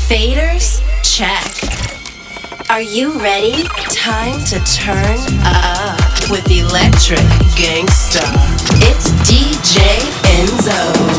Faders? Check. Are you ready? Time to turn up with Electric Gangsta. It's DJ Enzo.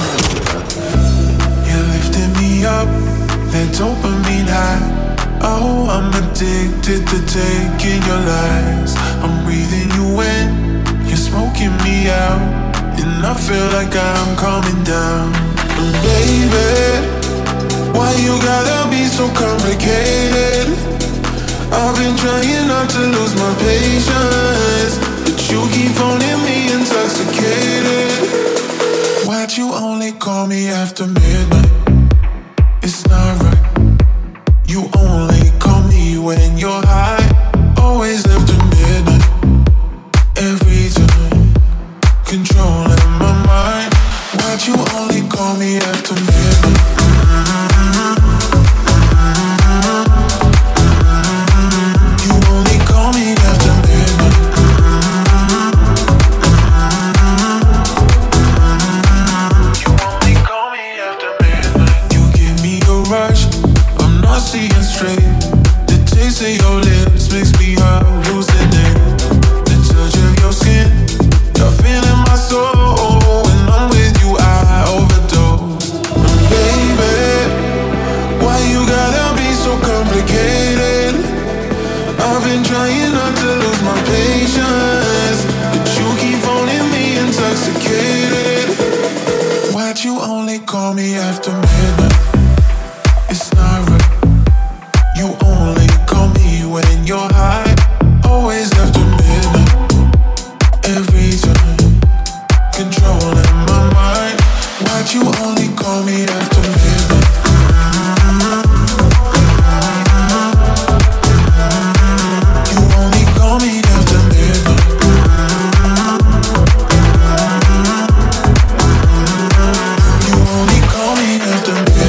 You're lifting me up, that dopamine high. Oh, I'm addicted to taking your lies. I'm breathing you in, you're smoking me out, and I feel like I'm calming down. And baby, why you gotta be so complicated? I've been trying not to lose my patience, but you keep phoning me intoxicated. Why'd you only call me after midnight? It's not right. You only call me when you're high. Always after midnight. Every time, controlling my mind. Why'd you only call me after midnight? You only call me after midnight. You only call me after midnight. You give me a rush, I'm not seeing straight. The taste of your lips makes me hallucinate. The touch of your skin, you're feeling my soul. When I'm with you, I overdose. And baby, why you gotta be so complicated? I've been trying not to lose my patience, but you keep phoning me intoxicated. Why'd you only call me after midnight? It's not right. You only call me when you're high. Always after midnight. Every time, controlling my mind. Why'd you only call me after midnight? You only call me after midnight. You only call me after midnight.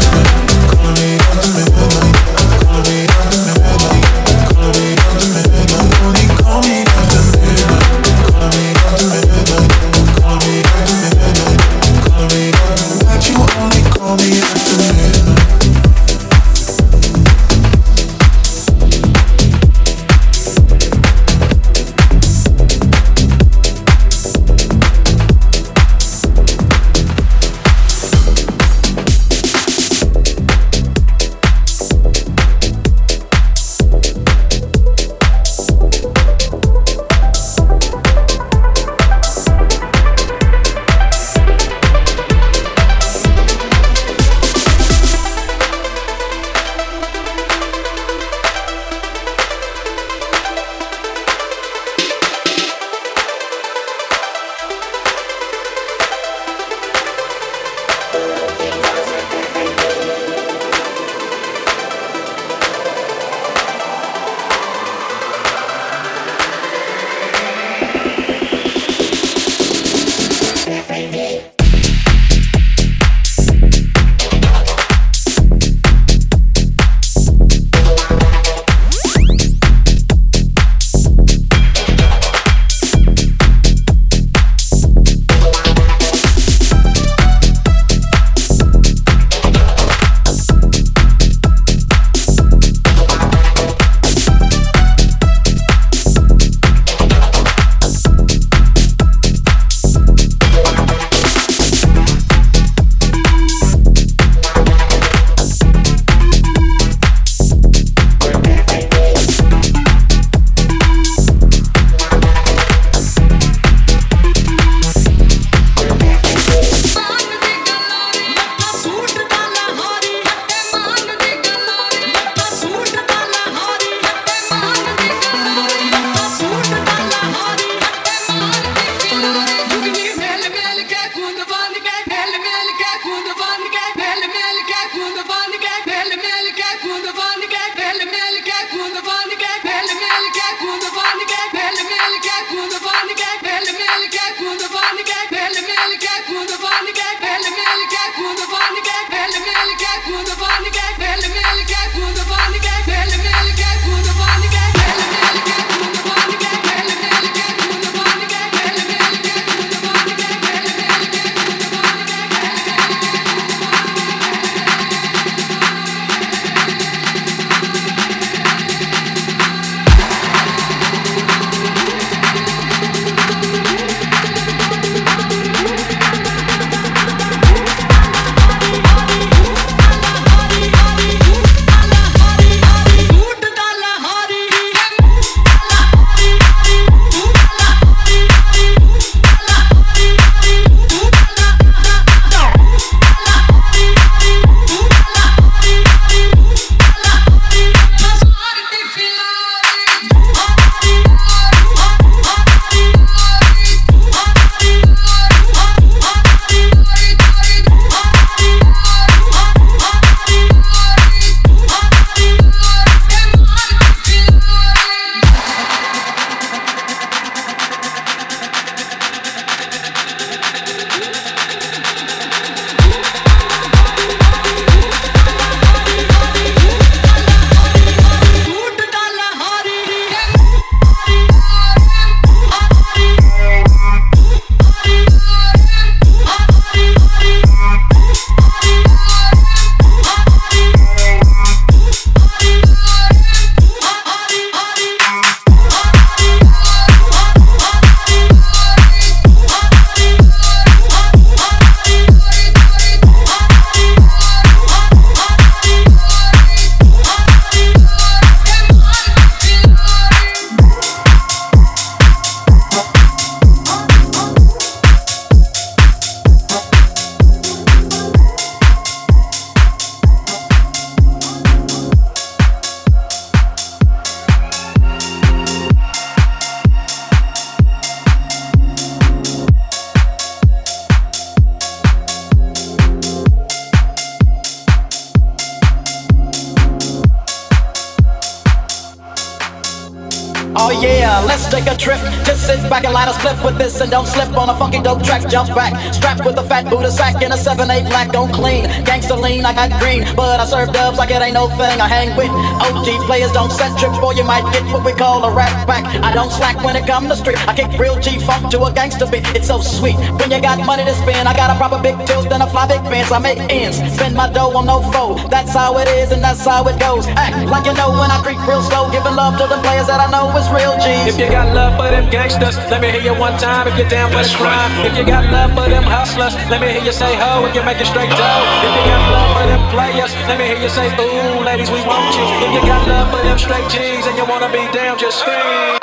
Oh yeah, let's take a trip. Just sit back and light a split with this and don't slip on a funky dope track. Jump back, strapped with a fat Buddha sack and a 7/8 black. Don't clean, gangsta lean, I got green, but I serve dubs like it ain't no thing. I hang with OG players, don't set trips, boy you might get what we call a rap back. I don't slack when it come to street. I kick real G funk to a gangsta beat. It's so sweet when you got money to spend. I got a proper big tilt and a fly big fence. I make ends, spend my dough on no foe. That's how it is and that's how it goes. Act like you know when I creep real slow, giving love to the players that I know is real G's. If you got love for them gangsters, let me hear you one time if you're down for the crime. If you got love for them hustlers, let me hear you say ho if you're making straight dough. If you got love for them players, let me hear you say ooh, ladies we want you. If you got love for them straight G's and you wanna be down, just scream.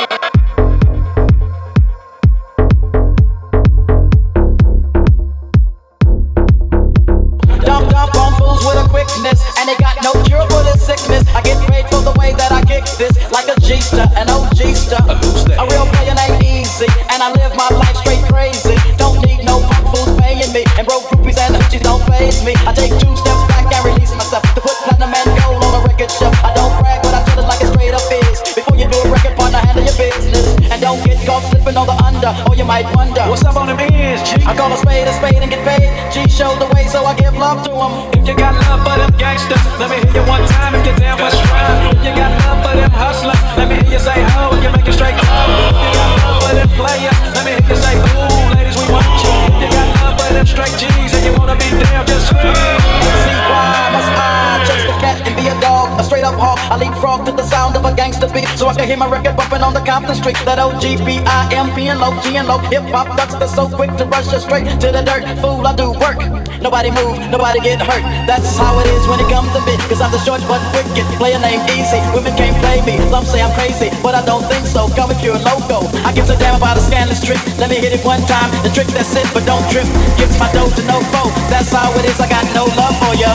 Dump on fools with a quickness, and they got no cure for this sickness. I get paid for the way that I kick this, like a G-ster, an OG-ster. A real player ain't easy, and I live my life straight crazy. Don't need no punk fools paying me, and broke groupies and hoochies don't faze me. I take 2 steps back and release myself to put platinum and gold on a record shelf. I don't brag, but I tell it like it straight up is. Before you do a record, partner, handle your business, and don't get caught slipping on the under, or you might wonder what's up on them ends, G? I call a spade and get paid. G showed the way, so I give love to him. If you got love for them gangsters, let me hear you one time if you're down for the crime. If you got love for them hustlers, let me hear you say ho if you're making straight dough. If you got love for them players, let me hear you say ooh, ladies we want you. If you got love for them straight G's and you wanna be down, just scream. See why must I chase the cat and be a dog, a straight up hawk? I leapfrog to the sound of a gangster beat, so I can hear my record bumping on the Compton street. That OGBIMP and low G and low hip hop ducks that's so quick to rush you straight to the dirt. Fool, I do work. Nobody move, nobody get hurt. That's how it is when it comes to me, cause I'm the short but wicked. Player name easy, women can't play me. Some say I'm crazy, but I don't think so. Call me pure loco. I give a damn about a scandalous trick. Let me hit it one time, the trick that's it, but don't trip. Gives my dough to no foe. That's how it is, I got no love for ya.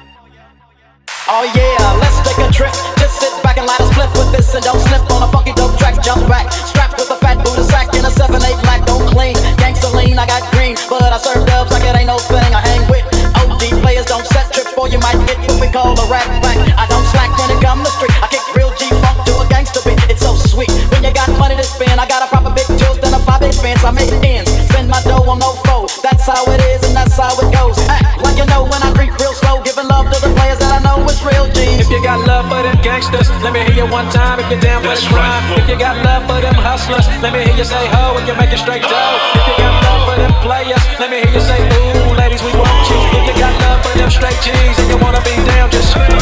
Oh yeah, let's take a trip. Just sit back and light a split with this and don't slip on a funky dope track. Jump back, strapped with a fat Buddha sack and a 7/8 black. Don't clean, gangsta lean, I got green, but I serve dubs like it ain't no thing. I hang with OG players, don't set trips, or you might get what we call a rap back. I don't slack when it come to street. I kick real G funk to a gangsta beat. It's so sweet when you got money to spend. I got a proper big tilt and a 5/8 fence. I make ends, spend my dough on no foe. That's how it is and that's how it goes. Act like you know when I creep real slow, giving love to the players that I know is real G's. If you got love for them gangsters, let me hear you one time if you're down for the crime. If you got love for them hustlers, let me hear you say ho if you're making straight dough. If you got love for them players, let me hear you say ooh, ladies we want you. If you got love for them straight G's and you wanna be down, just scream.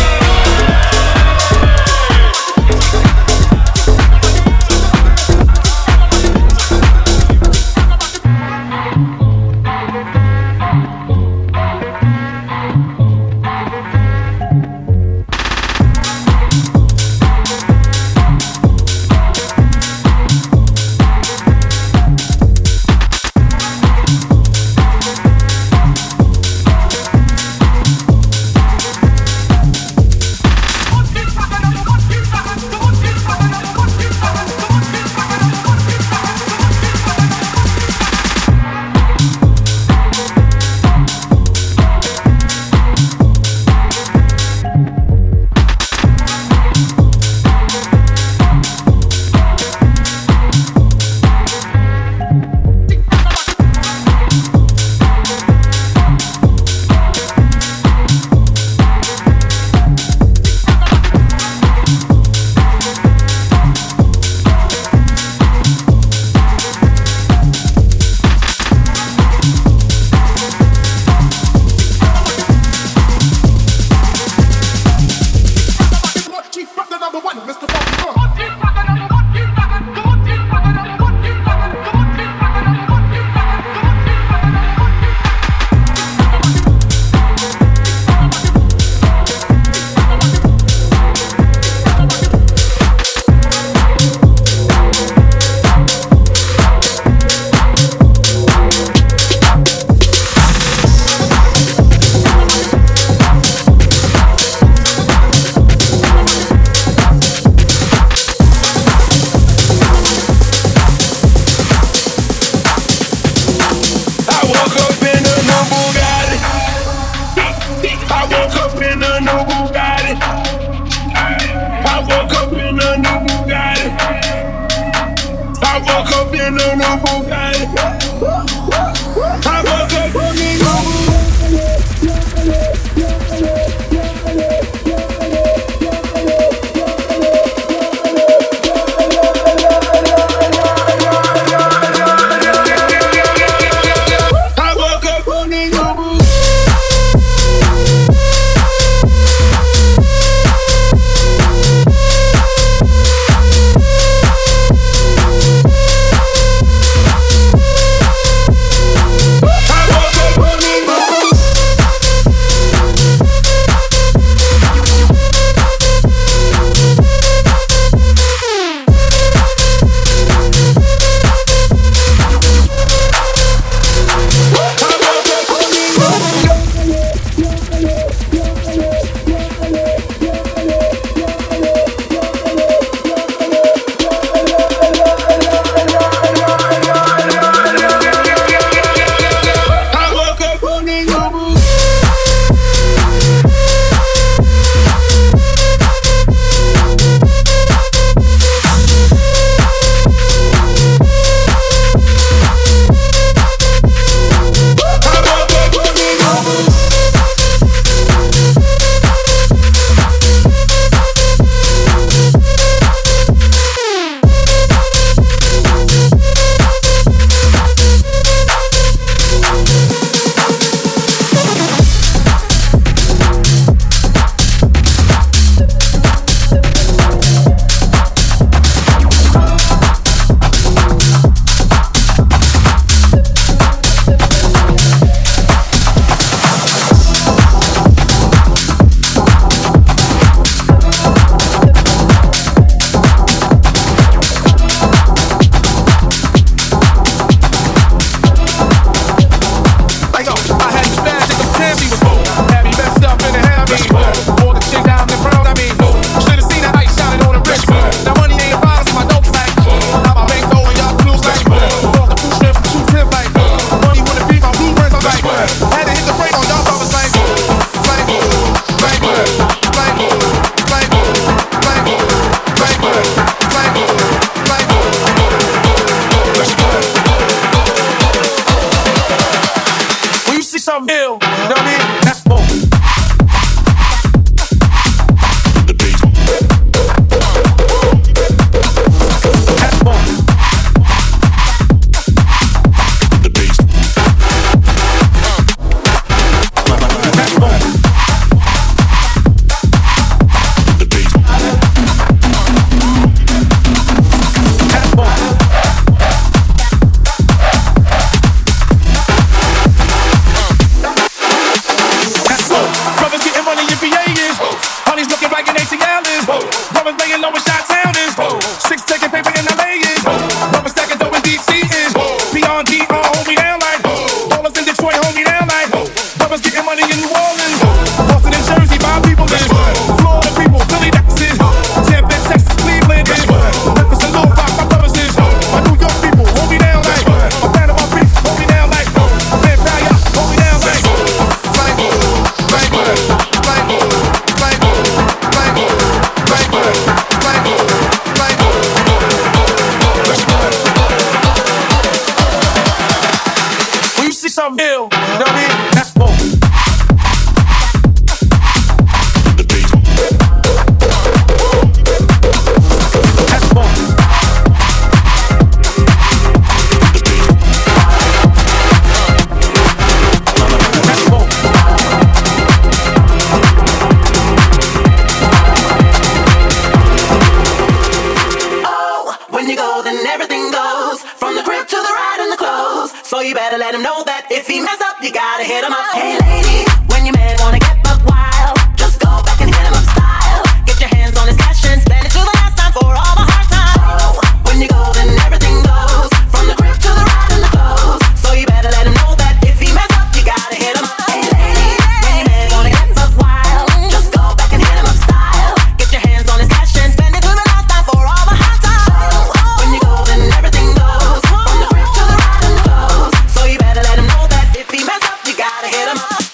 let him know that if he mess up, you gotta hit him up. Hey ladies, when your man wanna get buck wild, just go back and hit him up style. Get your hands on his cash and spend it to the last time for all the hard times. When you go, then everything goes, from the crib to the ride and the clothes. So you better let him know that if he mess up, you gotta hit him up. Hey ladies, when your man wanna get buck wild, just go back and hit him up style. Get your hands on his cash and spend it to the last time for all the hard times. When you go, then everything goes, from the crib to the ride and the clothes. So you better let him know that if he mess up, you gotta hit him up.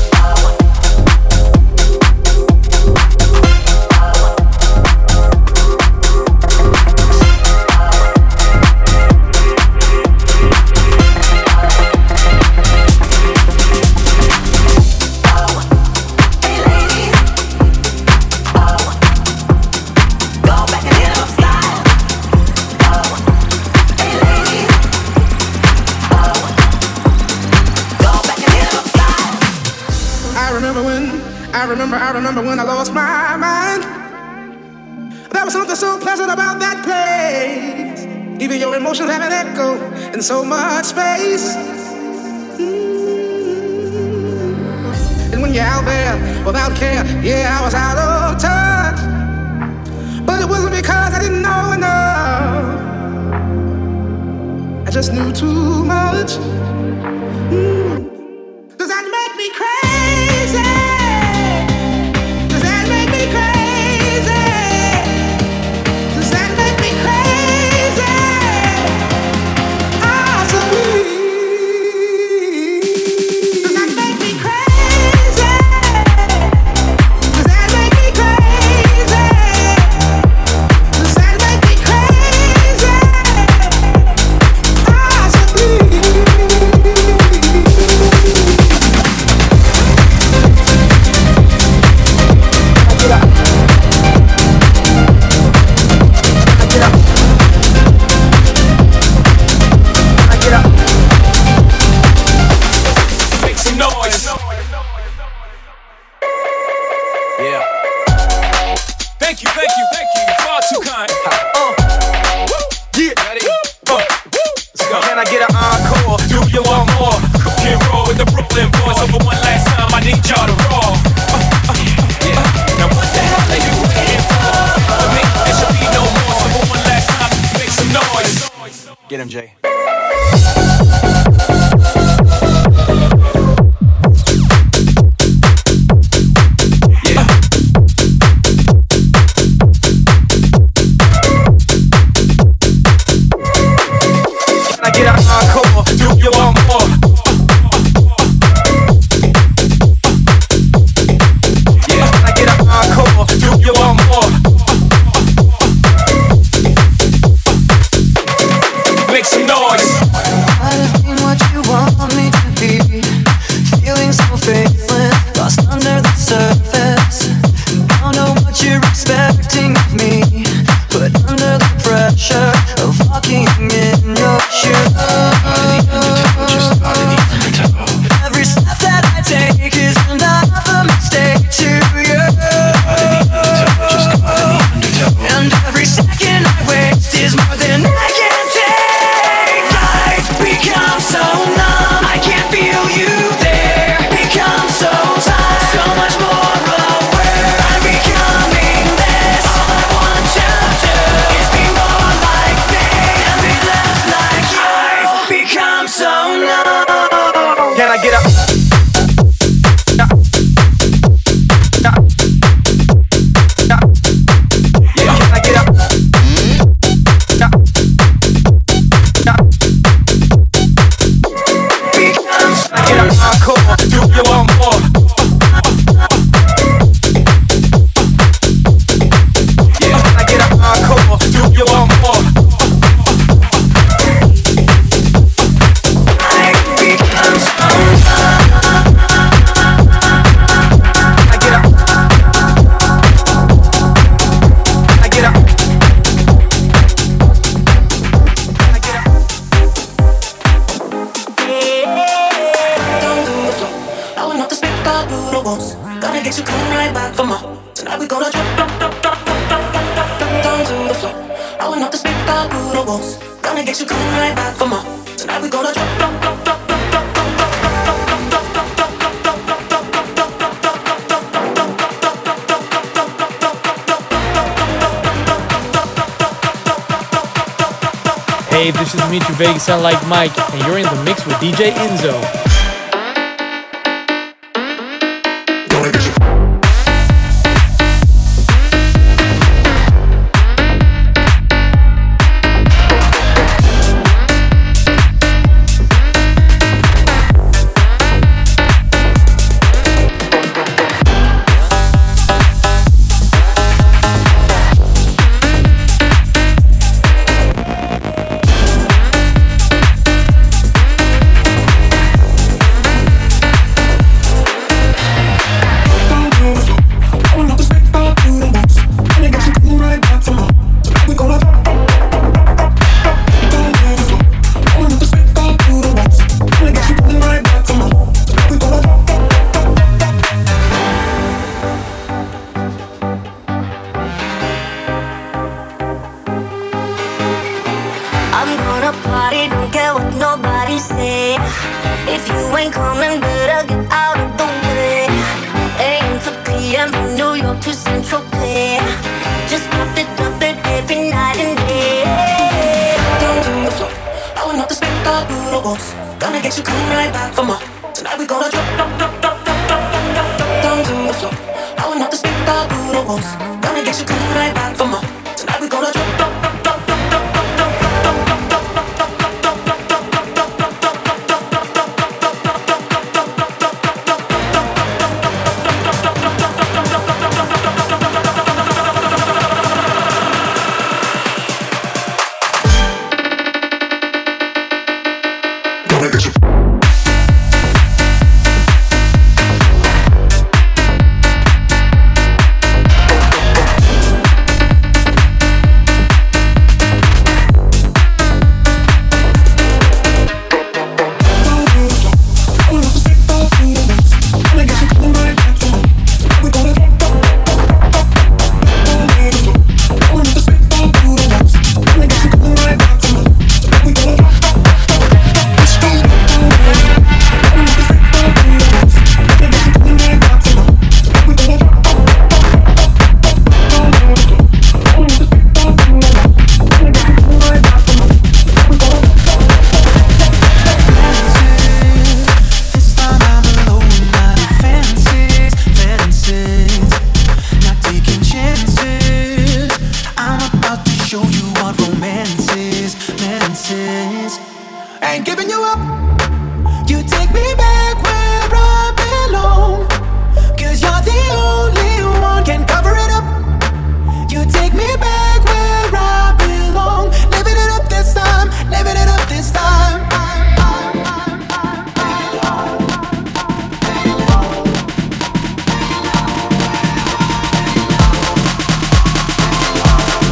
I remember when I lost my mind. There was something so pleasant about that place. Even your emotions have an echo in so much space. And when you're out there without care, yeah, I was out of touch. But it wasn't because I didn't know enough. I just knew too much. Does that make me crazy? Get him, Jay. Gonna get you coming right back for more. Tonight we gonna drop. Hey, this is Dimitri Vegas, sound like Mike, and you're in the mix with DJ Enzo.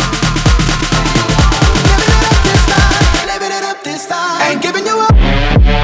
Ain't giving you up.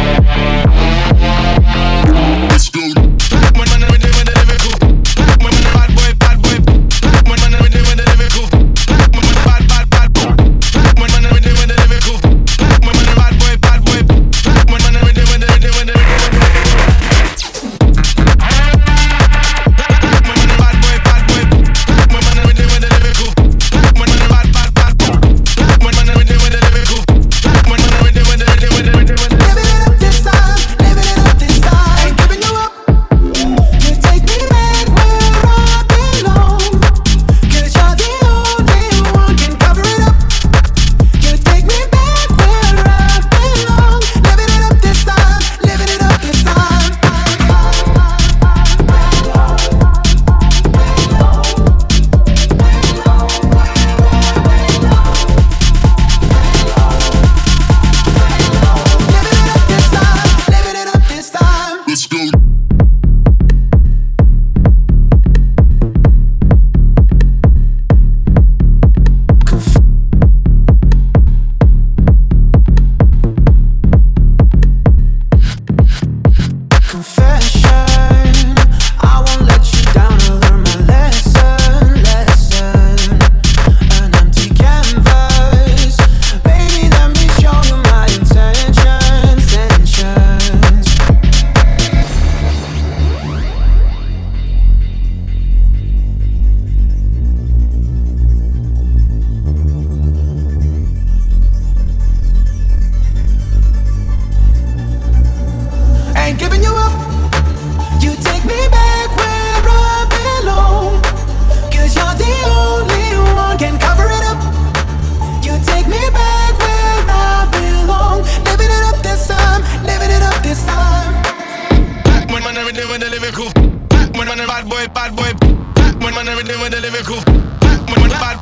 bad boy. Black man everything with the lyrical. Black man bad.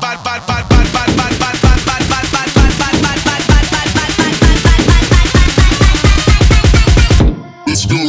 Let's go.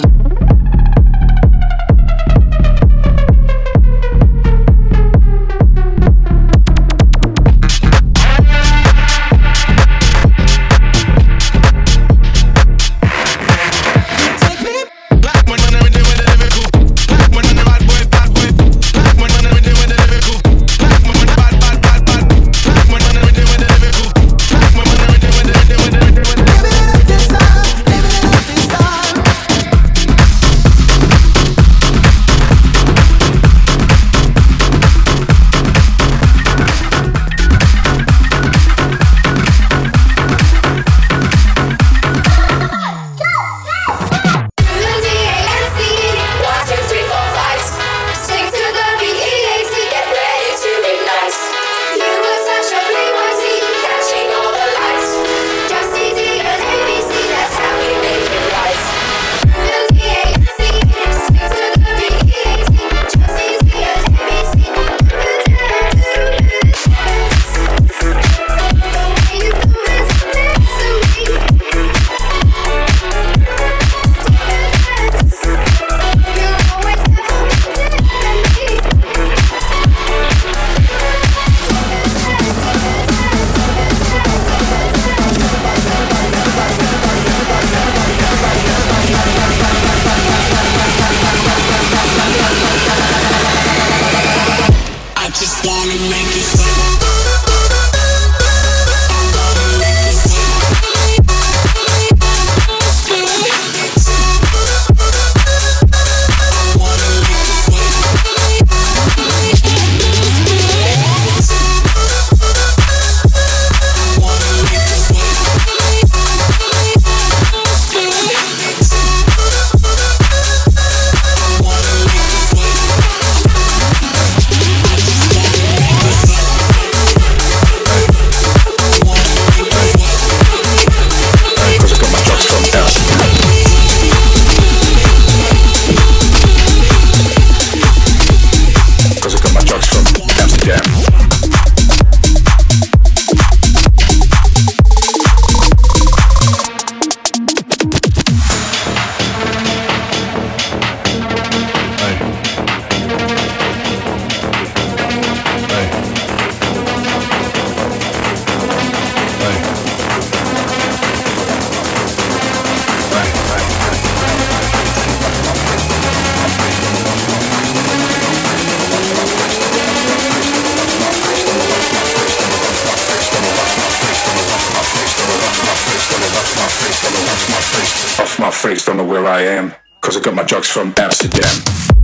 face, don't know where I am, cause I got my drugs from Amsterdam.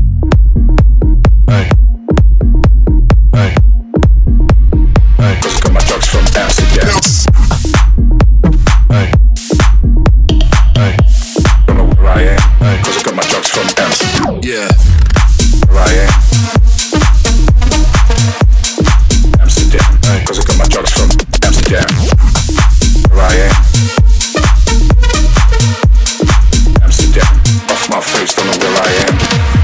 Hey. Hey. Hey. Cause I got my drugs from Amsterdam. Hey. Hey. Don't know where I am, hey. Cause I got my drugs from Amsterdam. Yeah. Where I am. Amsterdam. Hey. Cause I got my drugs from Amsterdam. Where I am. Off my face, don't know where I am.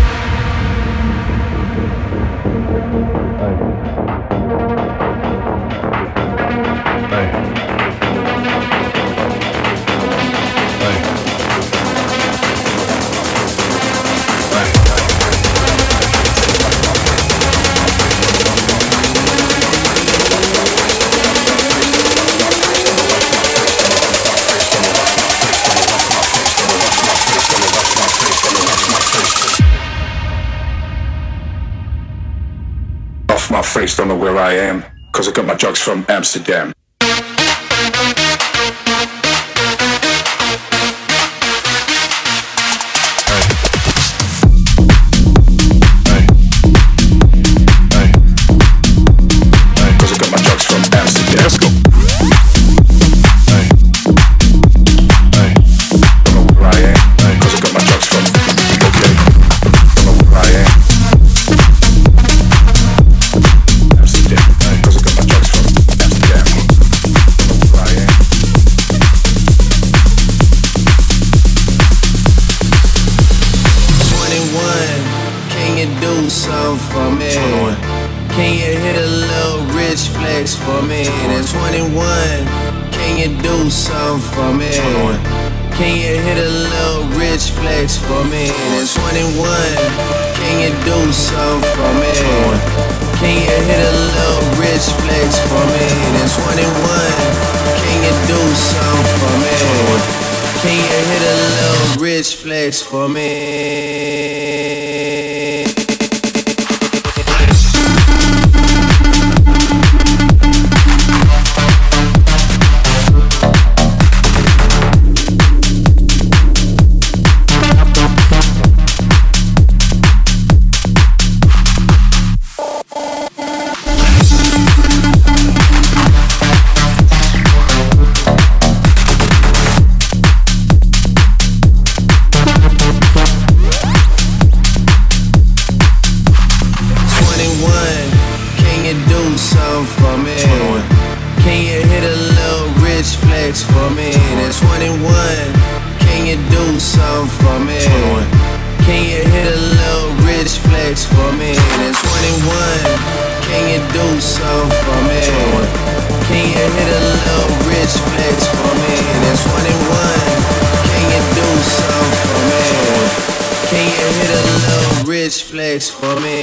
My face, don't know where I am, cause I got my drugs from Amsterdam. Amsterdam. something for me? Can you hit a little rich flex for me? At 21, can you do something for me? Can you hit a little rich flex for me? At 21, can you do something for me? Can you hit a little rich flex for me? At 21, can you do something for me? Can you hit a little rich flex for me? For me, at 21, can you do something for me? Can you hit a little rich flex for me? At 21, can you do something for me? Can you hit a little rich flex for me? At 21, can you do something for me? Can you hit a little rich flex for me?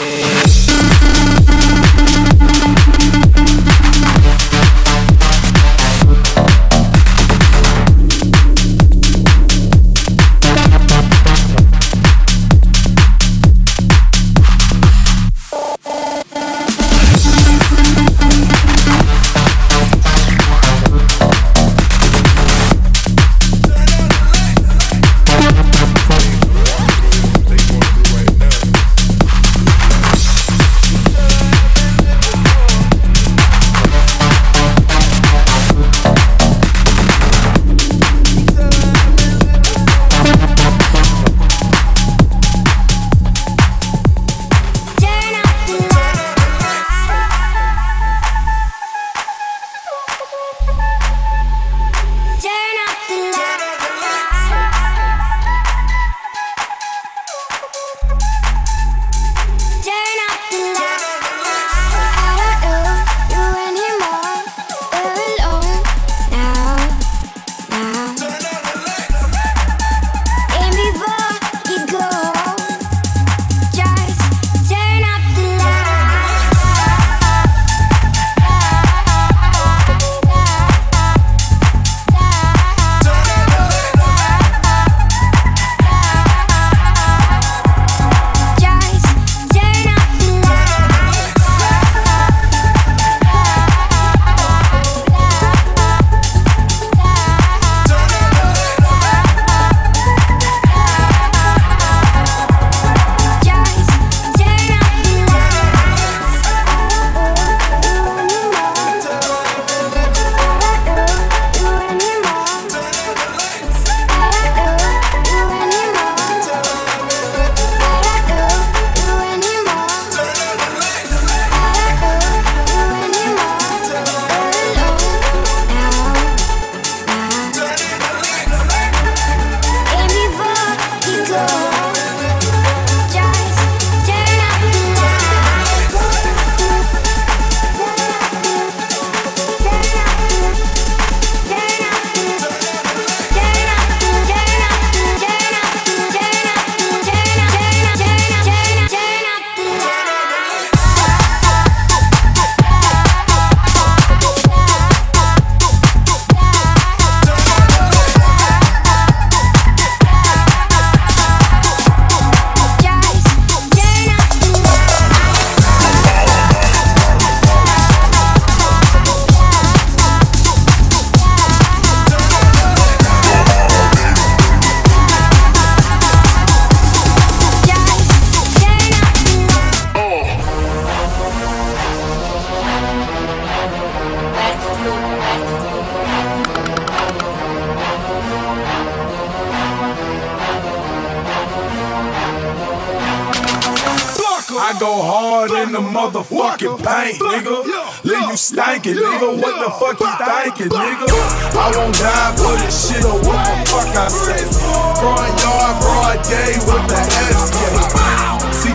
I go hard in the motherfucking paint, nigga. Leave you stankin', nigga. What the fuck you thinking, nigga? I won't die for this shit or what the fuck I say. Front yard, broad day with the SK. See Gucci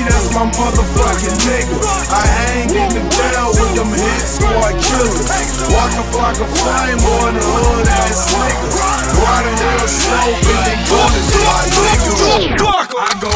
that's my motherfucking nigga. I hang in the jail with them hit squad killers. Walking like a flame on the hood ass nigga. Riding real slow, bending corners like nigga. I go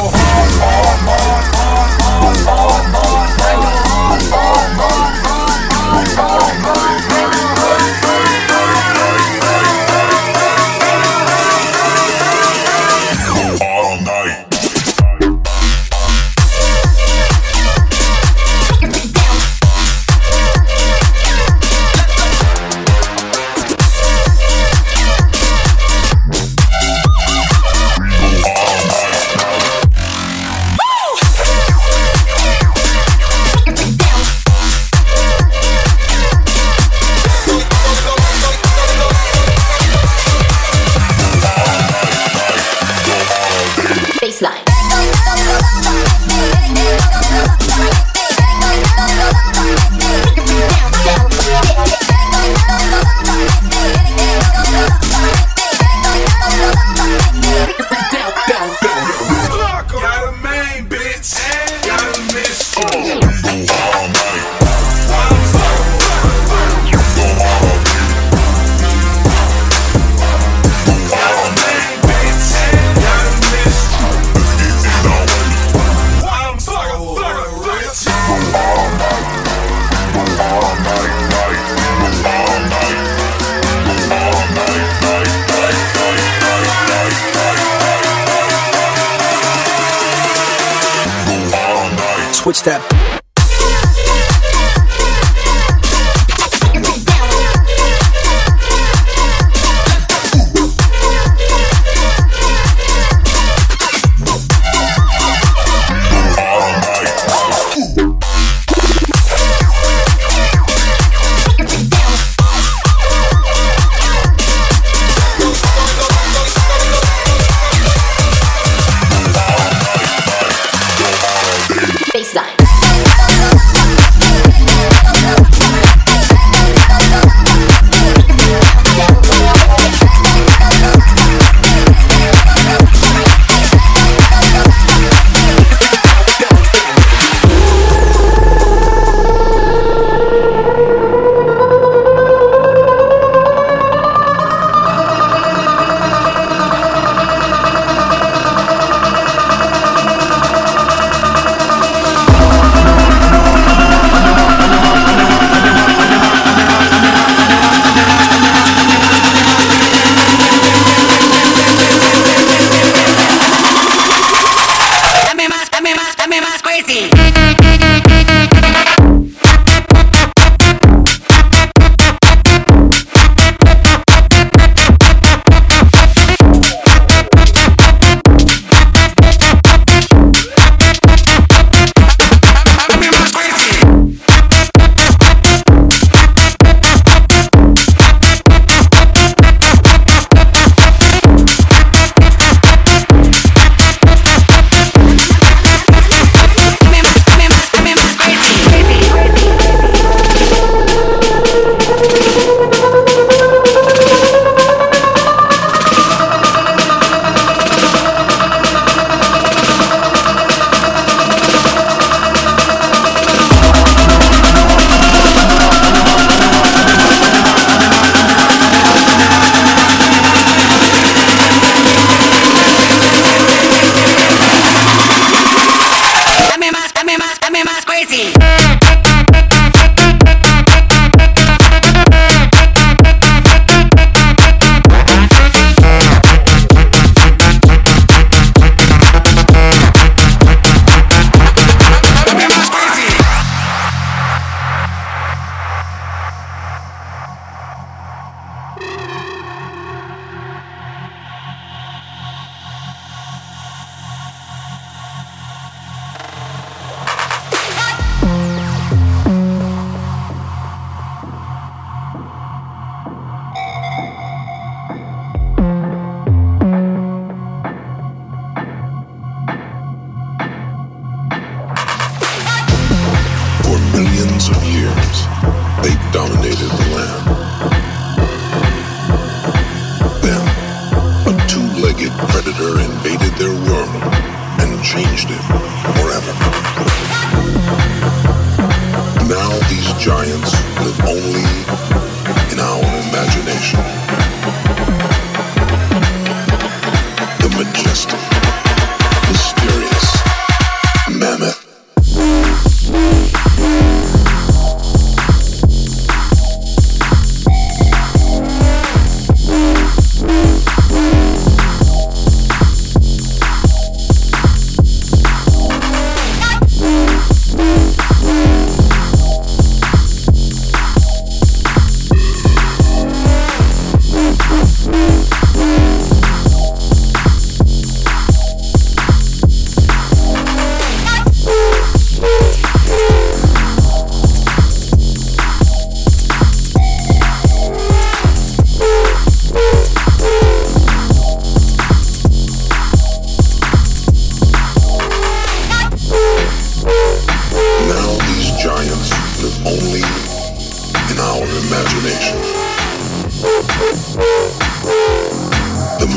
switch that. Baseline.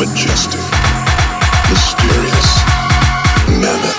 majestic, mysterious mammoth.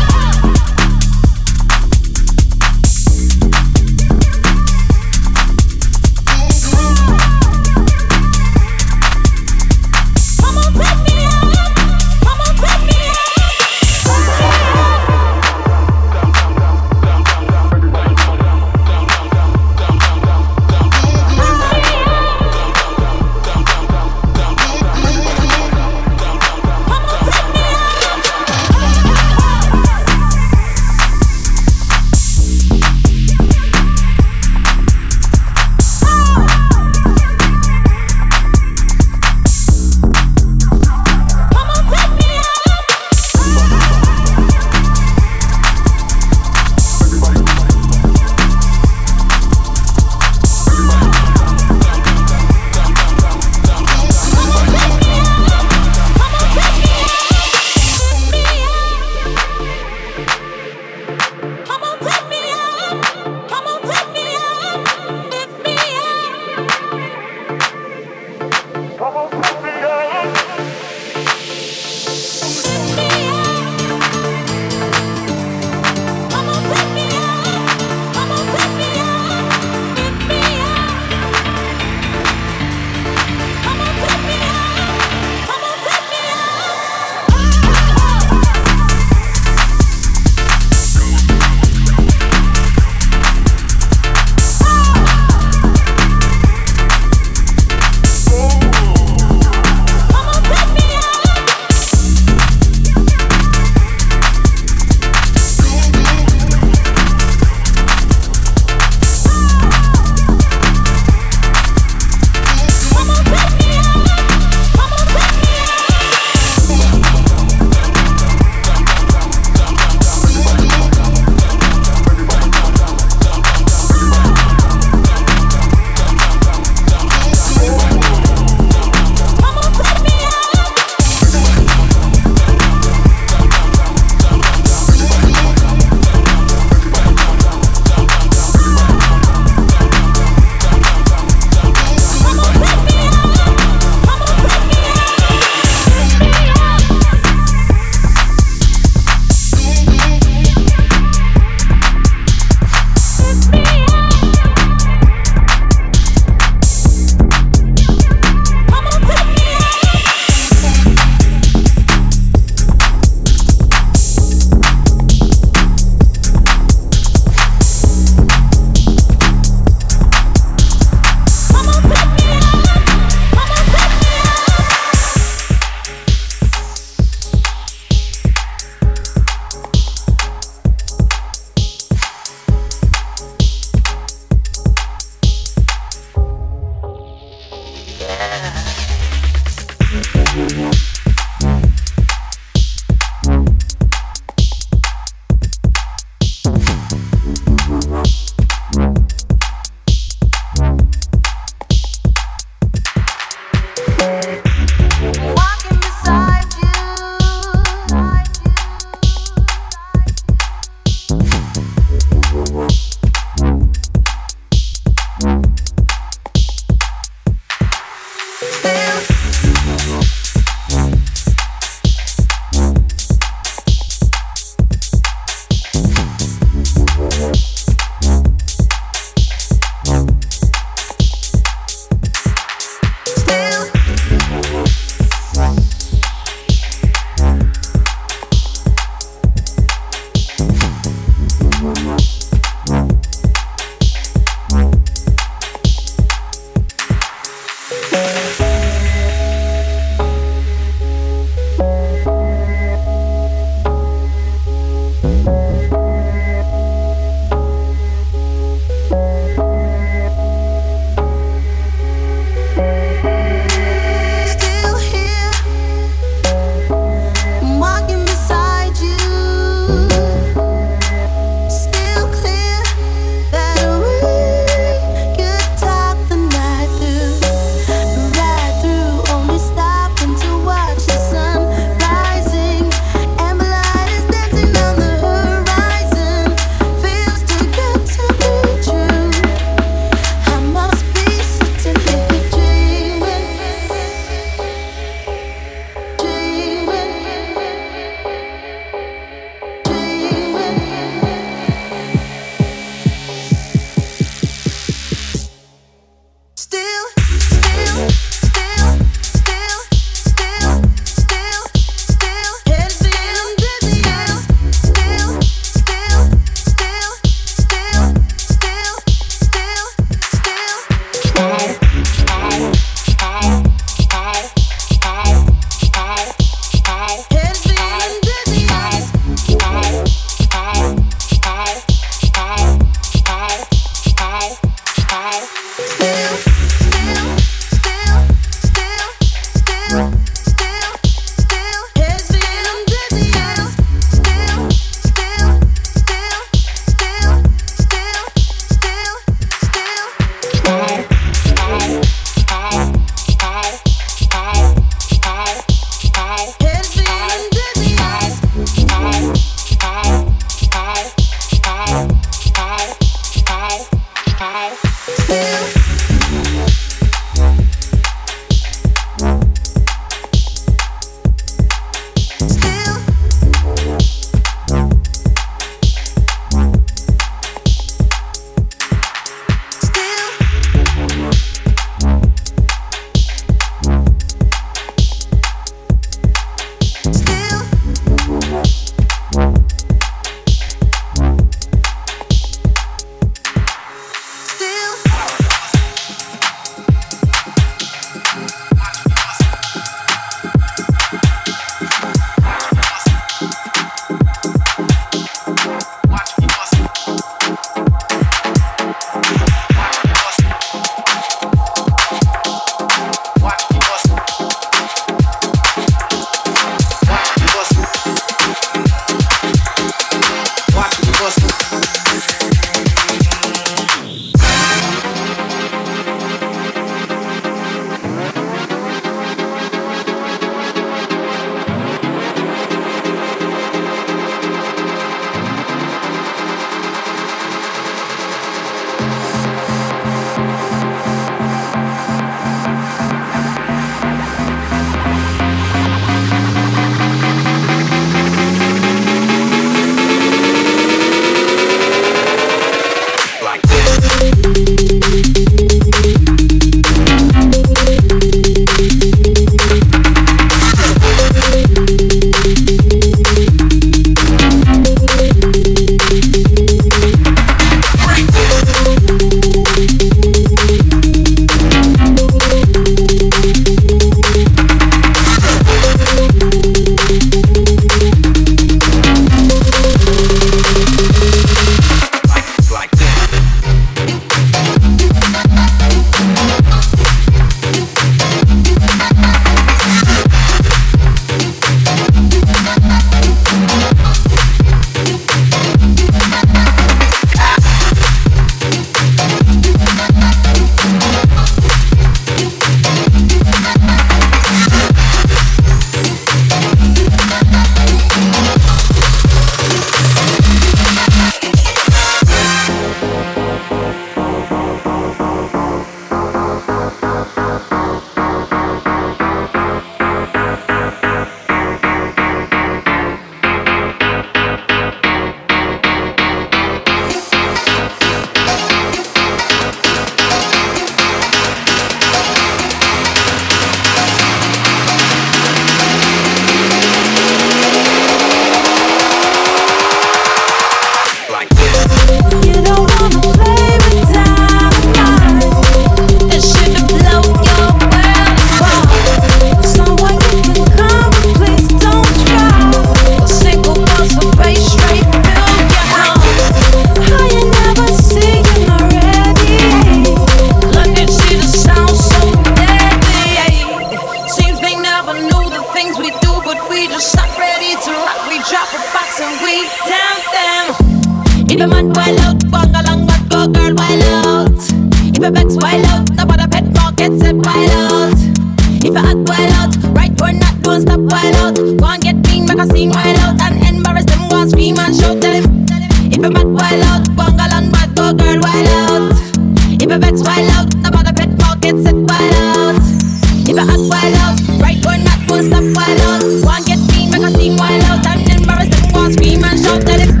If a man wild out, walk along, but go girl wild out. If a vex wild out, no bother pet market set wild out. If a hot wild out, right or not, don't stop wild out. Go and get mean, make a scene wild out, and embarrass them, go and scream and shout, tell him. If a man wild out, walk along, but go girl wild out. If a vex wild out, no bother pet market set wild out. If a hot wild out, right or not, don't stop wild out. Go and get mean, make a scene wild out, and embarrass them, go and scream and shout, tell him.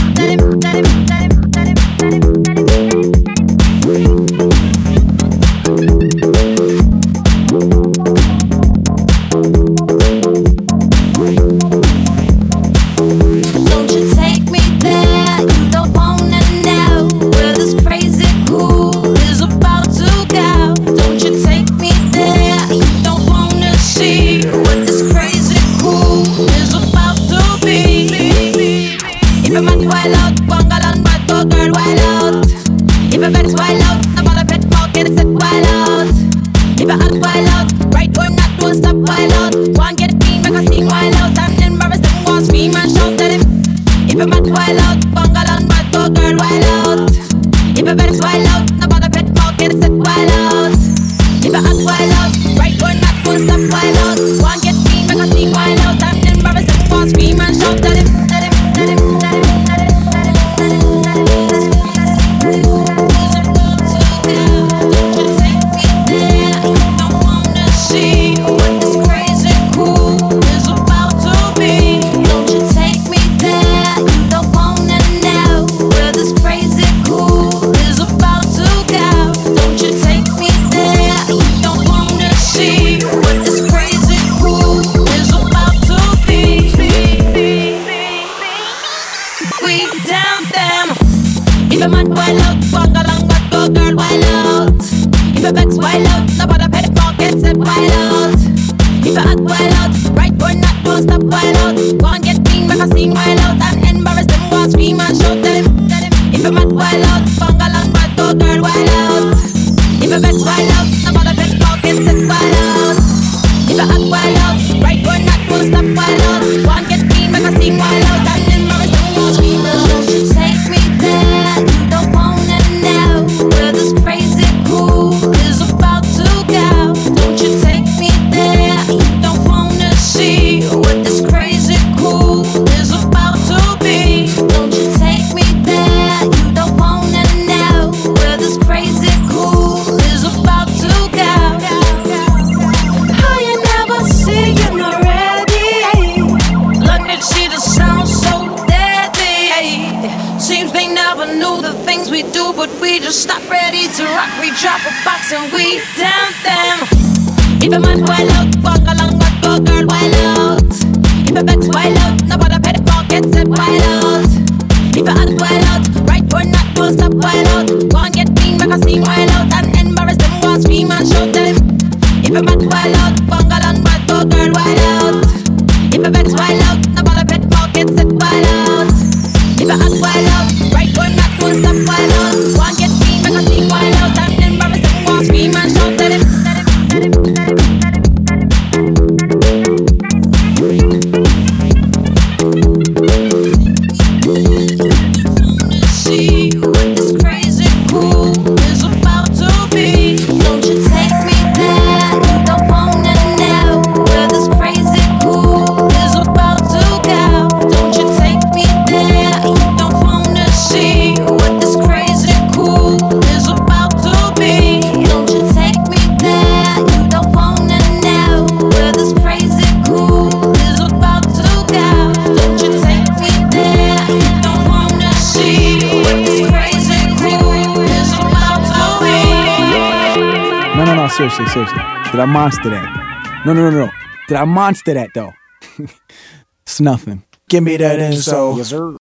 Seriously. Did I monster that? No. Did I monster that, though? It's nothing. Give me that info. Yes, sir.